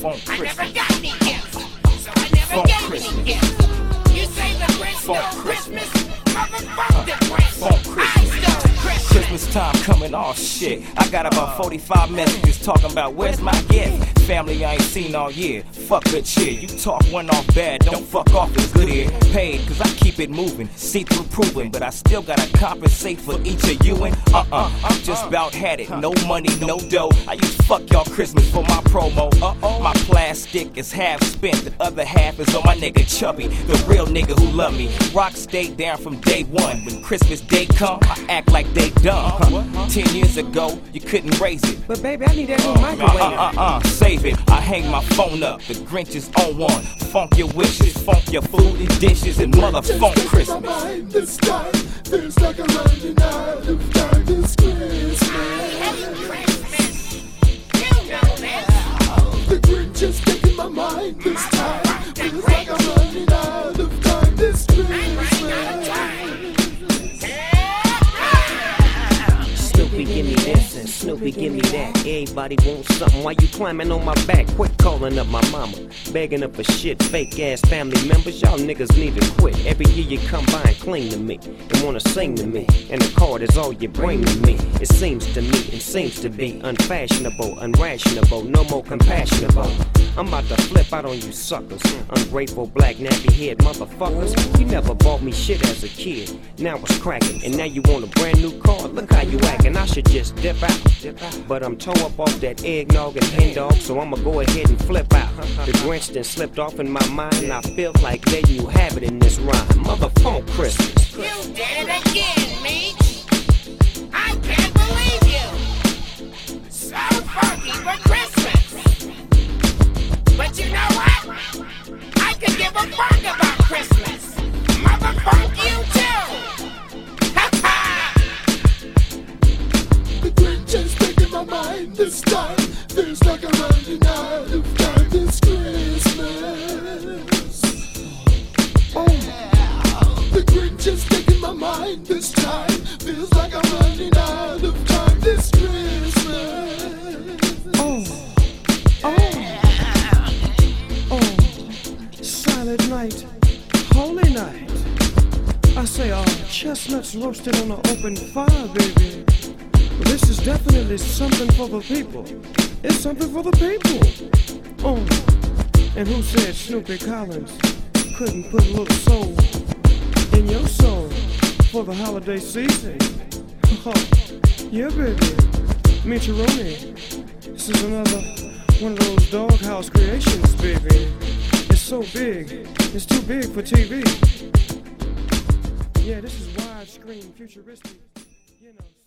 Funk I Christmas. never got any gifts, so I never Funk get Christmas. any gifts. You say the Grinch Funk stole Christmas. Christmas? Motherfuck the Grinch. Funk I Christmas. stole Christmas. Christmas time coming, oh shit. I got about 45 messages talking about where's my gift. Family I ain't seen all year. Fuck good cheer. You talk one off bad, don't fuck off it's good here. Paid, cause I keep it moving. See through proving, but I still gotta compensate for each of you and I'm just about had it. No money, no dough. I use fuck y'all Christmas for my promo. My plastic is half spent, the other half is on my nigga Chubby, the real nigga who love me. Rock stayed down from day one. When Christmas Day come, I act like they dumb. 10 years ago, you couldn't raise it. But baby, I need that new microwave. Save it. I hang my phone up. The Grinch is on one. Funk your wishes, funk your food and dishes, and motherfuck Christmas. This time feels like I'm running out of time. This Christmas. Christmas. You know this. The Grinch is taking my mind. This time feels like I'm running out of time. This I'm running out of Christmas. time. Snoopy, give me this, and Snoopy, give me that. Everybody wants something while you climbing on my back. Quit calling up my mama, begging her for shit. Fake ass family members, y'all niggas need to quit. Every year you come by and cling to me, and wanna sing to me, and the card is all you bring to me. It seems to me, it seems to be unfashionable, unrationable, no more compassionable. I'm about to flip out on you suckers, ungrateful black nappy head motherfuckers. You never bought me shit as a kid, now it's cracking, and now you want a brand new car. Look how you acting, I should just dip out. But I'm toe up off that eggnog and hen dog, so I'ma go ahead and flip out. The Grinch done slipped off in my mind, and I feel like letting you have it in this rhyme. Motherfuck Christmas. You did it again, Meech. I can't believe you. So funky for Christmas. But you know what? I could give a fuck about Christmas. Motherfuck you too. Ha ha! The Grinch is taking my mind. This time feels like I'm running out of time. This Christmas. The Grinch is taking my mind. This time feels like I'm running out of time. This Christmas. Silent night, holy night. I say, chestnuts roasted on an open fire, baby. Well, this is definitely something for the people. It's something for the people. And who said Snoopy Collins couldn't put a little soul in your soul for the holiday season? Yeah, baby. Meecharoni. This is another one of those doghouse creations, baby. It's so big, it's too big for TV. Yeah, this is widescreen, futuristic, you know.